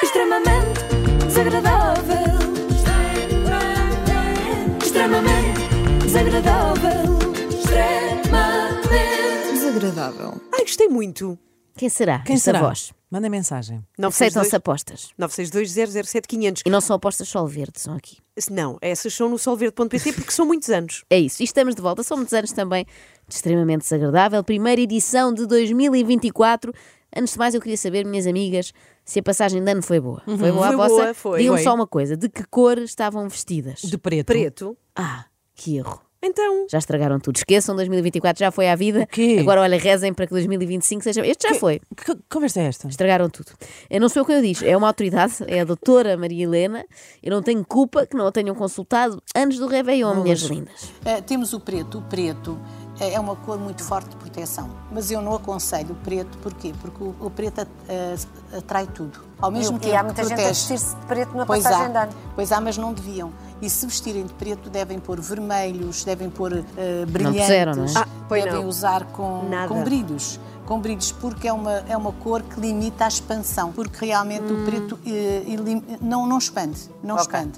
extremamente desagradável. Extremamente desagradável. Extremamente desagradável. Ai, gostei muito. Quem será? Quem esta será? voz? Manda mensagem. Aceitam-se apostas. 962-007-500. E não são apostas Sol Verde, são aqui. Não, essas são no solverde.pt porque são muitos anos. É isso. E estamos de volta. São muitos anos também de extremamente desagradável. Primeira edição de 2024. Antes de mais, eu queria saber, minhas amigas, se a passagem de ano foi boa. Foi boa a Foi vossa? boa, foi. Digam Foi. só uma coisa. De que cor estavam vestidas? De preto. Preto. Ah, que erro. Então, Já estragaram tudo. Esqueçam, 2024 já foi à vida. O quê? Agora, olha, rezem para que 2025 seja... Este já foi. Que conversa é esta? Estragaram tudo. Eu não sou eu quem eu diz, é uma autoridade, é a doutora Maria Helena. Eu não tenho culpa que não a tenham consultado antes do Réveillon, minhas lindas. Temos o preto. O preto é uma cor muito forte de proteção. Mas eu não aconselho o preto, porquê? Porque o preto atrai tudo. Ao mesmo tempo E há muita que gente a protege. vestir-se de preto na Pois passagem de há, ano. pois há, mas não deviam. E se vestirem de preto, devem pôr vermelhos, devem pôr brilhantes. puseram, não é? pois devem não. usar com Nada. brilhos. Com brilhos, porque é uma cor que limita a expansão. Porque realmente o preto não expande. Não expande.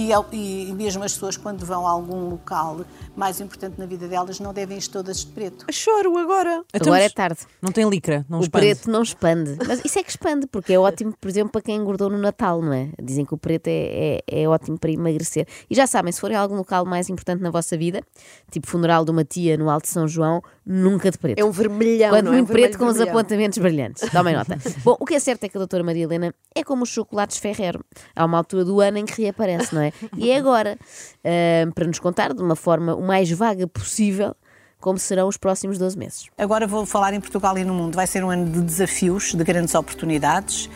E mesmo as pessoas, quando vão a algum local mais importante na vida delas, não devem ir todas de preto. choro agora. Então, Agora é mas tarde. Não tem licra, não O expande. preto não expande. Mas isso é que expande, porque é ótimo, por exemplo, para quem engordou no Natal, não é? Dizem que o preto é ótimo para emagrecer. E já sabem, se forem a algum local mais importante na vossa vida, tipo funeral de uma tia no Alto de São João, nunca de preto. É um vermelhão, Quando não é? muito Um preto vermelho com os vermelhão. apontamentos brilhantes. Tomem nota. Bom, o que é certo é que a doutora Maria Helena é como os chocolates Ferrero. Há uma altura do ano em que reaparece, não é? E é agora, para nos contar de uma forma o mais vaga possível como serão os próximos 12 meses. Agora vou falar em Portugal e no mundo. Vai ser um ano de desafios, de grandes oportunidades.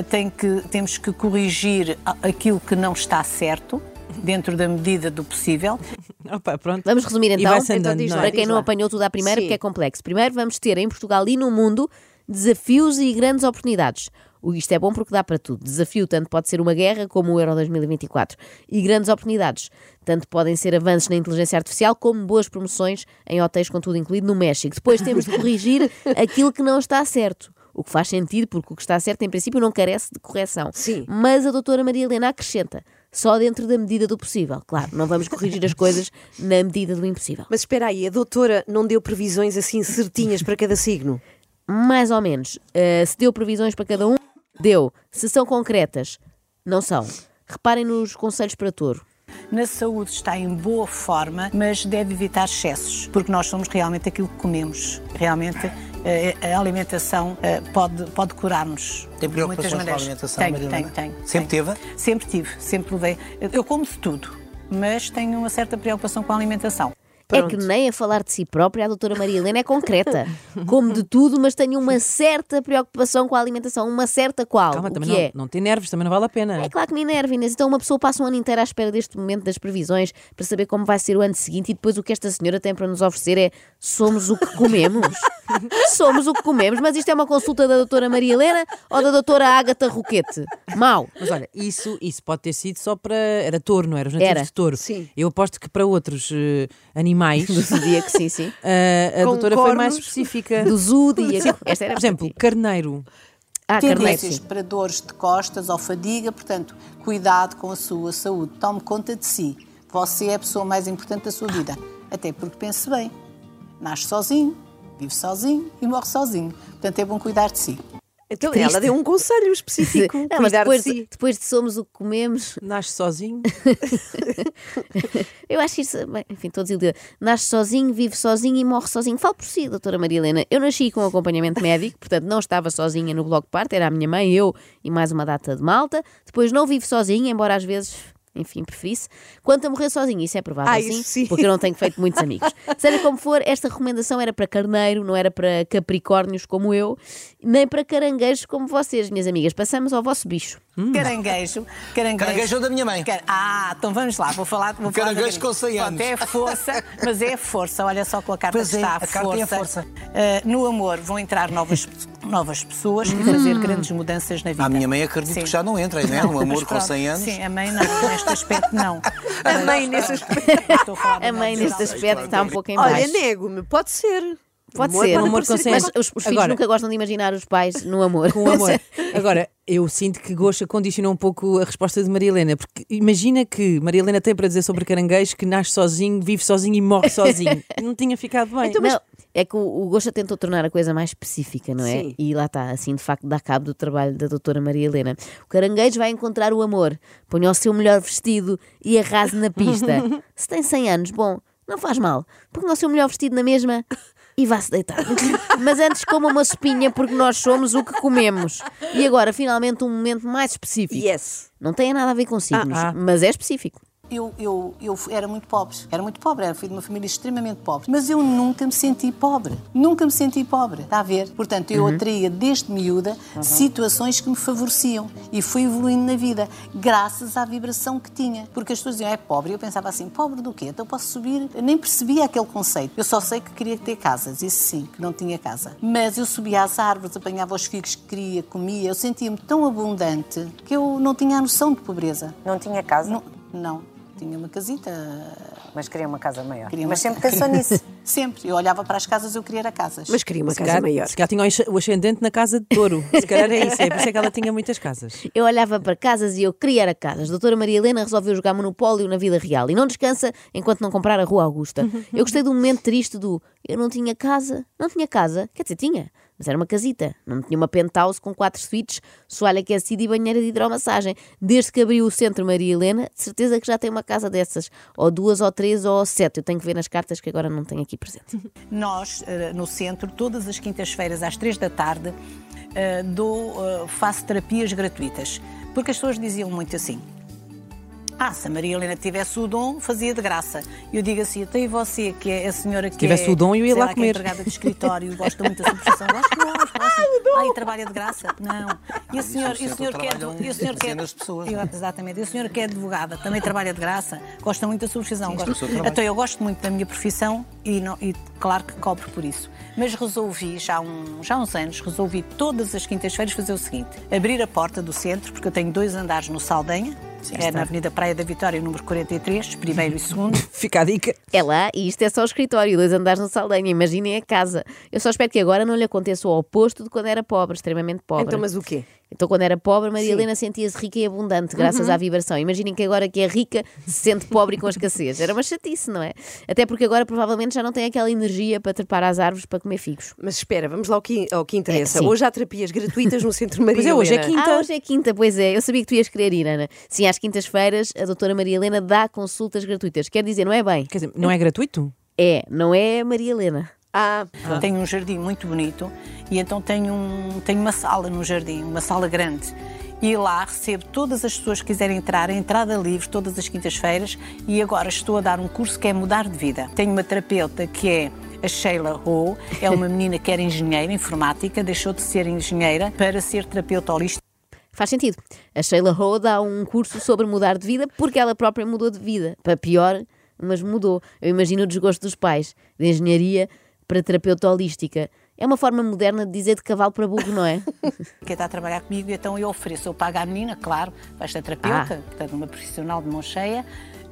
Temos que corrigir aquilo que não está certo, dentro da medida do possível. Opa, pronto. Vamos resumir E então, vai-se andando, diz não é? lá, para quem diz não lá. apanhou tudo à primeira, Sim. porque é complexo. Primeiro vamos ter em Portugal e no mundo desafios e grandes oportunidades. Isto é bom porque dá para tudo. Desafio tanto pode ser uma guerra como o Euro 2024. E grandes oportunidades tanto podem ser avanços na inteligência artificial como boas promoções em hotéis com tudo incluído no México. Depois temos de corrigir aquilo que não está certo. O que faz sentido, porque o que está certo, em princípio, não carece de correção. Sim. Mas a doutora Maria Helena acrescenta, só dentro da medida do possível. Claro, não vamos corrigir as coisas na medida do impossível. Mas espera aí, a doutora não deu previsões assim certinhas para cada signo? Mais ou menos. Se deu previsões para cada um, deu. Se são concretas, não são. Reparem nos conselhos para touro. Na saúde está em boa forma, mas deve evitar excessos, porque nós somos realmente aquilo que comemos. Realmente a alimentação pode curar-nos. Tem de preocupações muitas com a maneiras. alimentação, Maria Helena? Tenho. Sempre teve? Sempre tive, sempre levei. Eu como de tudo, mas tenho uma certa preocupação com a alimentação. É que nem a falar de si própria a doutora Maria Helena é concreta. Como de tudo, mas tenho uma certa preocupação com a alimentação. Uma certa qual? Calma, o também que é? não tem nervos, também não vale a pena. É claro que me enerva, Inês. Então uma pessoa passa um ano inteiro à espera deste momento das previsões para saber como vai ser o ano seguinte e depois o que esta senhora tem para nos oferecer é somos o que comemos. Somos o que comemos. Mas isto é uma consulta da doutora Maria Helena ou da doutora Ágata Roquete? Mau. Mas olha, isso pode ter sido só para... Era touro, não era? Os nativos Era. de touro. Sim. Eu aposto que para outros animais Do zodíaco, sim. a Com doutora foi mais cornos. específica. Do zodíaco. Esta era Por exemplo, carneiro. carneiro, Tendências sim. para dores de costas ou fadiga, portanto, cuidado com a sua saúde. Tome conta de si. Você é a pessoa mais importante da sua vida. Até porque pense bem. Nasce sozinho, vive sozinho e morre sozinho. Portanto, é bom cuidar de si. Então Triste. ela deu um conselho específico. Não, mas Cuidar depois, de si. depois de somos o que comemos, Nasce sozinho. eu acho isso, bem, enfim, estou desiludida. Nasce sozinho, vive sozinho e morre sozinho. Falo por si, doutora Maria Helena. Eu nasci com acompanhamento médico, portanto não estava sozinha no bloco de parto, era a minha mãe, eu e mais uma data de malta. Depois não vivo sozinha, embora às vezes... Enfim, preferisse. Quanto a morrer sozinho, isso é provável, Isso sim. porque eu não tenho feito muitos amigos. Seja como for, esta recomendação era para carneiro, não era para capricórnios como eu, nem para caranguejos como vocês, minhas amigas. Passamos ao vosso bicho. Caranguejo. Caranguejo é da minha mãe. Então vamos lá, vou falar Caranguejo com 100 anos. Pronto, é força, mas é força. Olha só com a carta Pois que é, está, a carta é a força. No amor vão entrar novas pessoas e fazer grandes mudanças na vida. A minha mãe acredito Sim. que já não entra, não é? No amor Mas com pronto, 100 anos. Sim, a mãe não, neste aspecto não. A mãe nesse aspecto. Estou a falar de A mãe, modo neste geral. aspecto, está um pouco em Olha, baixo. nego-me, pode ser. Pode amor ser. pode amor aparecer com Mas senso. os filhos Agora- nunca gostam de imaginar os pais no amor. Com amor. Agora, eu sinto que Gosha condicionou um pouco a resposta de Maria Helena, porque imagina que Maria Helena tem para dizer sobre caranguejo que nasce sozinho, vive sozinho e morre sozinho. Não tinha ficado bem. Não, é que o Gosha tentou tornar a coisa mais específica, não é? Sim. E lá está, assim de facto dá cabo do trabalho da doutora Maria Helena. O caranguejo vai encontrar o amor, ponha o seu melhor vestido e arrase na pista. Se tem 100 anos, bom, não faz mal, ponha o seu melhor vestido na mesma e vá-se deitar. Mas antes coma uma sopinha porque nós somos o que comemos. E agora, finalmente, um momento mais específico. Yes. Não tem nada a ver com signos, mas é específico. Eu era muito pobre, fui de uma família extremamente pobre, mas eu nunca me senti pobre, está a ver? Portanto, eu atraía desde miúda situações que me favoreciam e fui evoluindo na vida, graças à vibração que tinha, porque as pessoas diziam, é pobre, e eu pensava assim, pobre do quê? Então posso subir? Eu nem percebia aquele conceito, eu só sei que queria ter casas, isso sim, que não tinha casa, mas eu subia às árvores, apanhava os figos que queria, comia, eu sentia-me tão abundante que eu não tinha a noção de pobreza. Não tinha casa, Não. Tinha uma casita. mas queria uma casa maior. Queria Mas uma- sempre pensou nisso. Sempre. Eu olhava para as casas, eu queria era casas. Mas queria uma Se casa calhar, maior. se calhar tinha o ascendente na casa de touro. Se calhar é isso, é por isso é que ela tinha muitas casas. Eu olhava para casas e eu queria era casas. Doutora Maria Helena resolveu jogar Monopólio na vida real e não descansa enquanto não comprar a Rua Augusta. Eu gostei do momento triste do eu não tinha casa, quer dizer, tinha, mas era uma casita. Não tinha uma penthouse com 4 suítes, soalho aquecido e banheira de hidromassagem. Desde que abriu o Centro Maria Helena, de certeza que já tem uma casa dessas. Ou 2, ou 3, ou 7. Eu tenho que ver nas cartas que agora não tenho aqui presente. Nós, no centro, todas as quintas-feiras, às 3 da tarde, faço terapias gratuitas. Porque as pessoas diziam muito assim, se a Maria Helena tivesse o dom, fazia de graça. Eu digo assim, até e você, que é a senhora que tivesse é, o dom, eu ia sei lá que é comer. empregada de escritório, gosta muito da sua profissão, e trabalha de graça? Não. E o senhor que é... dezenas de pessoas. Exatamente. E a senhora que é advogada, também trabalha de graça, gosta muito da sua profissão. Sim, do seu trabalho. Então eu gosto muito da minha profissão e claro que cobro por isso. Mas resolvi, já há uns anos, todas as quintas-feiras fazer o seguinte, abrir a porta do centro, porque eu tenho 2 andares no Saldanha, na Avenida Praia da Vitória, número 43, primeiro e segundo. Fica a dica. É lá, e isto é só o escritório, 2 andares no Saldanha, imaginem a casa. Eu só espero que agora não lhe aconteça o oposto de quando era pobre, extremamente pobre. Então, mas o quê? Então, quando era pobre, Maria Sim. Helena sentia-se rica e abundante, graças à vibração. Imaginem que agora que é rica, se sente pobre e com escassez. Era uma chatice, não é? Até porque agora provavelmente já não tem aquela energia para trepar às árvores para comer figos. Mas espera, vamos lá ao que interessa. sim. Hoje há terapias gratuitas no Centro Maria Pois é, hoje é Helena. quinta. Hoje é quinta, pois é. Eu sabia que tu ias querer ir, Ana. Sim, às quintas-feiras a doutora Maria Helena dá consultas gratuitas. Quer dizer, não é bem? Quer dizer, não é gratuito? É, não é Maria Helena. Tenho um jardim muito bonito e então tenho uma sala no jardim, uma sala grande. E lá recebo todas as pessoas que quiserem entrar, a entrada livre, todas as quintas-feiras. E agora estou a dar um curso que é mudar de vida. Tenho uma terapeuta que é a Sheila Ho, é uma menina que era engenheira informática, deixou de ser engenheira para ser terapeuta holística. Faz sentido. A Sheila Ho dá um curso sobre mudar de vida porque ela própria mudou de vida. Para pior, mas mudou. Eu imagino o desgosto dos pais. De engenharia para terapeuta holística. É uma forma moderna de dizer de cavalo para burro, não é? Que está a trabalhar comigo, então eu ofereço, eu pago à menina, claro, vai ser terapeuta, portanto uma profissional de mão cheia,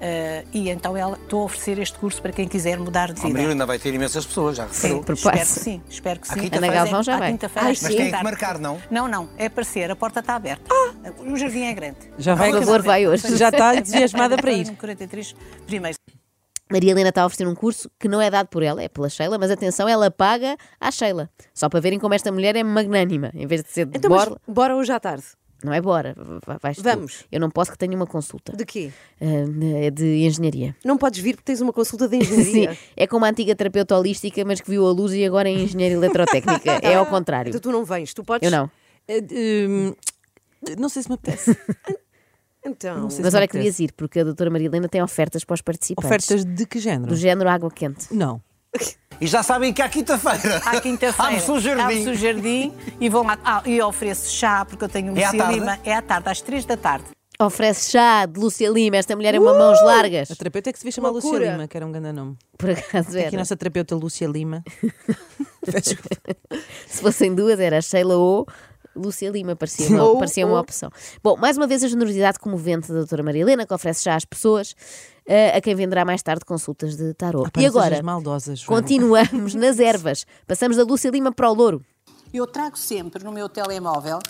e então estou a oferecer este curso para quem quiser mudar de A vida. Maria ainda vai ter imensas pessoas, já reparou. Espero que sim. quinta-feira. Ana Galvão já À vai. quinta-feira, Mas às tem que 3 da marcar, não? Não, é aparecer, a porta está aberta. O jardim é grande. Já vai. Por favor, vai hoje. Já está entusiasmada para ir. 43, primeiro. Maria Helena está a oferecer um curso que não é dado por ela, é pela Sheila, mas atenção, ela paga à Sheila. Só para verem como esta mulher é magnânima. Em vez de ser de Então, mas borla, bora hoje à tarde. não é bora. Vais tu. Vamos. Eu não posso que tenha uma consulta. De quê? É de engenharia. Não podes vir porque tens uma consulta de engenharia. Sim, é como a antiga terapeuta holística, mas que viu a luz e agora é engenheira eletrotécnica. É ao contrário. Então tu não vens, tu podes... Eu não. Não sei se me apetece. Então, Não sei Mas se me olha que apetece. devias ir, porque a doutora Maria Helena tem ofertas para os participantes. Ofertas de que género? Do género água quente. Não. E já sabem que à quinta-feira. À quinta-feira, Abre-se o jardim. abre-se o jardim e vão lá. E ofereço chá, porque eu tenho um É à Lucia tarde? Lima. É à tarde, às 3 da tarde. Oferece chá de Lúcia Lima. Esta mulher é uma mãos largas. A terapeuta é que se devia chamar Lúcia Loucura. Lima, que era um grande nome. Por acaso Aqui a era. nossa terapeuta Lúcia Lima. Peço desculpa. Se fossem duas, era a Sheila O, Lúcia Lima parecia uma opção. Bom, mais uma vez a generosidade comovente da doutora Maria Helena, que oferece já às pessoas a quem venderá mais tarde consultas de tarot. E agora, maldosas, Joana. continuamos nas ervas. Passamos da Lúcia Lima para o louro. Eu trago sempre no meu telemóvel,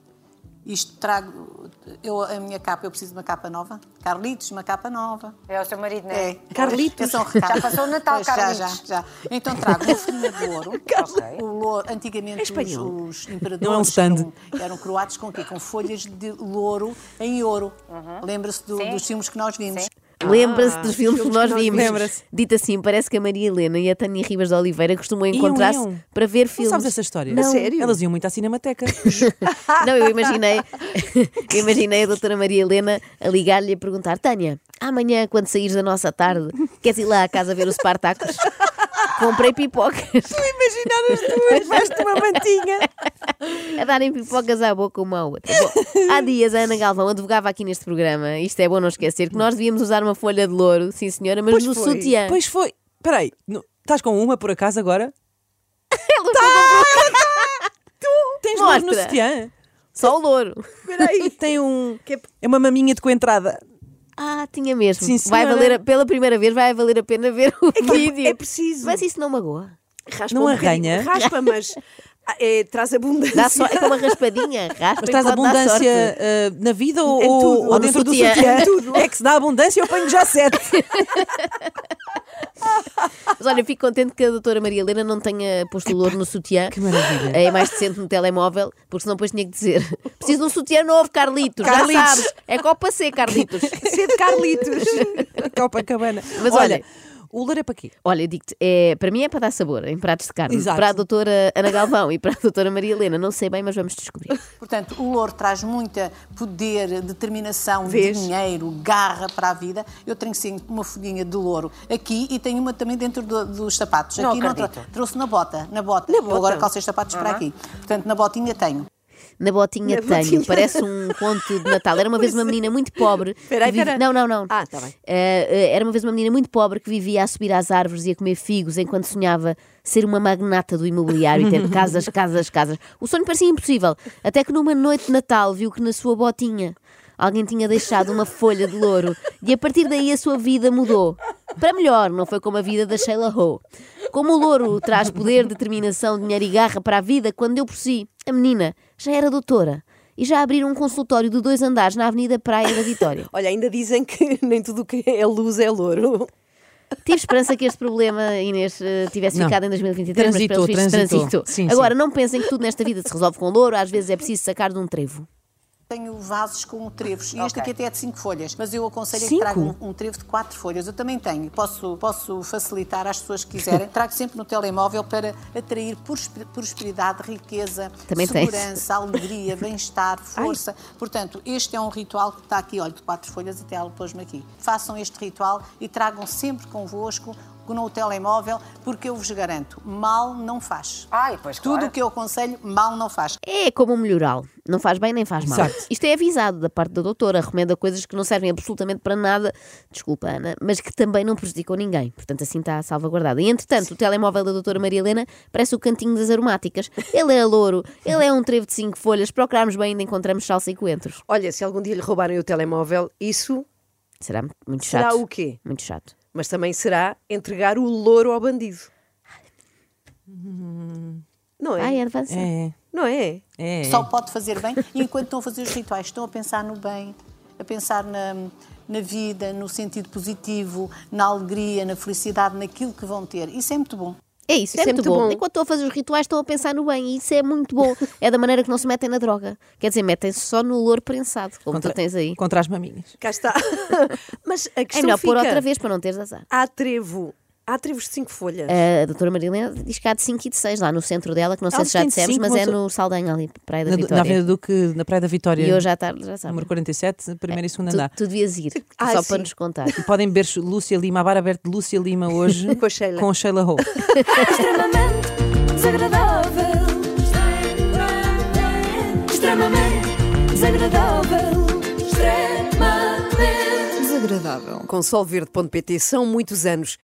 a minha capa, eu preciso de uma capa nova. Carlitos, uma capa nova. É o seu marido, não é? Carlitos. Já passou o Natal, Carlitos. Já. Então trago uma folhinha de ouro. O louro, antigamente os imperadores Não é um stand. eram coroados com quê? Com folhas de louro em ouro. Lembra-se dos filmes que nós vimos. Sim. Lembra-se dos filmes que nós vimos. Lembra-se. Dito assim, parece que a Maria Helena e a Tânia Ribas de Oliveira costumam encontrar-se Iam. para ver Não filmes. sabes essa história? Não. Sério? Elas iam muito à Cinemateca. Não, eu imaginei a doutora Maria Helena a ligar-lhe e a perguntar: Tânia, amanhã quando saíres da nossa tarde, queres ir lá à casa ver os Spartacus? Comprei pipocas. Imaginar as duas, vais-te uma mantinha. A darem pipocas à boca uma à outra. Bom, há dias a Ana Galvão advogava aqui neste programa, isto é bom não esquecer, que nós devíamos usar uma folha de louro, sim senhora, mas Pois no foi. sutiã. Pois foi. Espera aí, estás com uma por acaso agora? Tens louro no Mostra. sutiã? Só o louro. Peraí. Tem é uma maminha de coentrada. Ah, tinha mesmo. Sim, Vai senhora. valer, pela primeira vez vai valer a pena ver o vídeo. É preciso. Mas isso não magoa. Raspa Não um bocadinho. arranha? Raspa, mas traz abundância. Dá só, é como uma raspadinha. Raspa Mas e traz pode dar sorte. abundância na vida Em ou, tudo. ou Ou no dentro do sutiã. sutiã? Em tudo. É que se dá abundância eu ponho já 7. Mas olha, eu fico contente que a doutora Maria Helena não tenha posto o louro no sutiã. que maravilha. É mais decente no telemóvel, porque senão depois tinha que dizer: preciso de um sutiã novo, Carlitos. Carlitos. Já sabes. É Copa C, Carlitos. Ser de Carlitos. Copacabana. Mas olha, o louro é para quê? Olha, eu digo-te, para mim é para dar sabor em pratos de carne. Exato. Para a doutora Ana Galvão e para a doutora Maria Helena, não sei bem, mas vamos descobrir. Portanto, o louro traz muita poder, determinação, Vês? dinheiro, garra para a vida. Eu tenho sim uma folhinha de louro aqui e tenho uma também dentro dos sapatos. Não Aqui acredito. trouxe na bota. Eu bota? agora calcei os sapatos para aqui. Portanto, na botinha tenho. Na botinha Na tenho, botinha. parece um conto de Natal. Era uma vez uma menina muito pobre. Peraí, que vive- peraí. Não. Ah, tá bem. Era uma vez uma menina muito pobre que vivia a subir às árvores e a comer figos enquanto sonhava ser uma magnata do imobiliário e ter casas. O sonho parecia impossível, até que numa noite de Natal viu que na sua botinha alguém tinha deixado uma folha de louro e a partir daí a sua vida mudou. Para melhor, não foi como a vida da Sheila Ho. Como o louro traz poder, determinação, dinheiro e garra para a vida, quando deu por si, a menina já era doutora e já abriram um consultório de 2 andares na Avenida Praia da Vitória. Olha, ainda dizem que nem tudo o que é luz é louro. Tive esperança que este problema, Inês, tivesse Não. ficado em 2023, mas pelos vistos Transitou. transitou. Sim, Agora, não pensem que tudo nesta vida se resolve com louro, às vezes é preciso sacar de um trevo. Tenho vasos com trevos. E este Ok. aqui até é de 5 folhas. Mas eu aconselho que 5? tragam um trevo de 4 folhas. Eu também tenho. Posso facilitar às pessoas que quiserem. Trago sempre no telemóvel para atrair prosperidade, riqueza, Também tens. segurança, alegria, bem-estar, força. Portanto, este é um ritual que está aqui, olha, de 4 folhas, até ela pôs-me aqui. Façam este ritual e tragam sempre convosco no telemóvel, porque eu vos garanto, mal não faz. Ai, pois Tudo o claro. que eu aconselho, mal não faz. É como um melhoral. Não faz bem nem faz mal. Exato. Isto é avisado da parte da doutora. Recomenda coisas que não servem absolutamente para nada, desculpa Ana, mas que também não prejudicam ninguém. Portanto, assim está salvaguardada. E entretanto, o telemóvel da doutora Maria Helena parece o cantinho das aromáticas. Ele é louro, ele é um trevo de 5 folhas. Procurarmos bem, ainda encontramos salsa e coentros. Olha, se algum dia lhe roubarem o telemóvel, isso Será muito chato. será o quê? Muito chato. Mas também será entregar o louro ao bandido. Não é? Ai, avança. É. Não é? É. Só pode fazer bem. E enquanto estão a fazer os rituais, estão a pensar no bem, a pensar na vida, no sentido positivo, na alegria, na felicidade, naquilo que vão ter. Isso é muito bom. É isso, é muito bom. Enquanto estão a fazer os rituais, estão a pensar no bem. E isso é muito bom. É da maneira que não se metem na droga. Quer dizer, metem-se só no louro prensado, como tu tens aí. Contra as maminhas. Cá está. Mas a É questão melhor pôr fica... outra vez para não teres azar. Há trevos de 5 folhas. A doutora Maria Helena diz que há de 5 e de 6 lá no centro dela, que não sei Ela se já tem de dissemos, 5, mas é mas- no Saldanha ali, Praia da Na Vitória. Avenida Duque, na Praia da Vitória. E hoje à tarde já sabe. Número 47, primeiro e segundo andar. Tu devias ir, Ah, só sim. para nos contar. E podem beber Lúcia Lima, a bar aberto de Lúcia Lima hoje Com a Sheila. com a Sheila Ho. Extremamente desagradável. Extremamente desagradável. Extremamente desagradável. Com solverde.pt são muitos anos